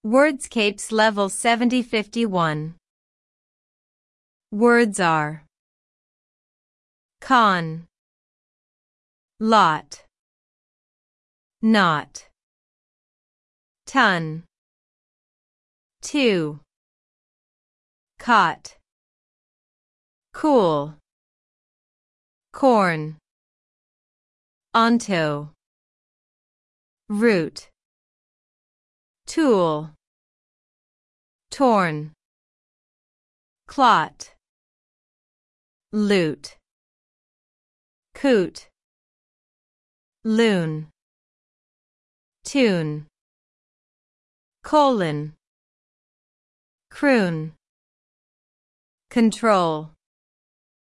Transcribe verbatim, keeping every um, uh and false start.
Wordscapes Level seventy fifty-one. Words are con, lot, not, ton, two, caught, cool, corn, onto, root, tool, torn, clot, loot, coot, loon, tune, colon, croon, control.